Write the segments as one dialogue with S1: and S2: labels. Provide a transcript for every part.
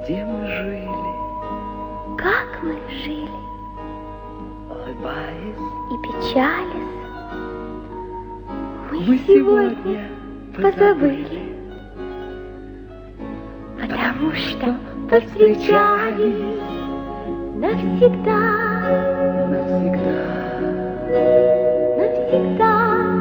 S1: где мы жили,
S2: как мы жили,
S1: улыбаясь
S2: и печались,
S1: мы сегодня позабыли,
S2: потому что повстречались навсегда,
S1: навсегда.
S2: навсегда.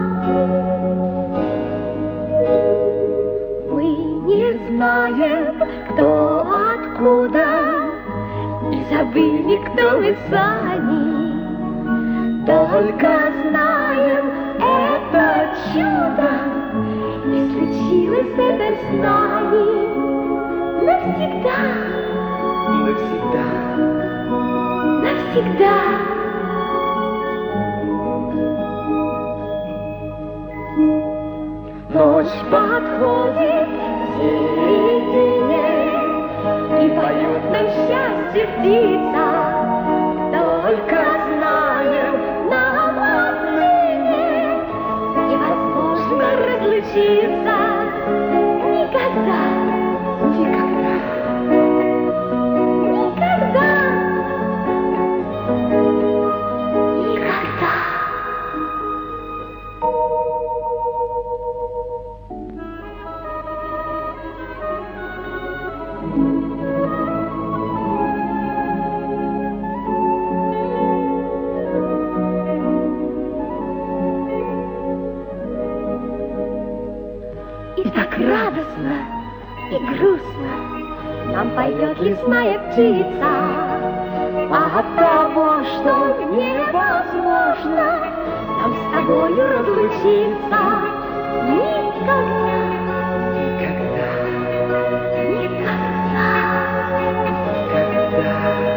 S2: Мы не знаем, кто откуда, и забыли, кто мы сами. Только знаем это чудо, и случилось это с нами навсегда,
S1: Навсегда.
S2: навсегда. Ночь подходит к середине, и поют нам счастье птица. Только знаем, нам отныне невозможно разлучиться никогда,
S1: Никогда.
S2: никогда, никогда. И так радостно и грустно нам поет лесная птица, от того, что невозможно нам с тобою разлучиться никогда,
S1: Никогда.
S2: никогда.
S1: Никогда.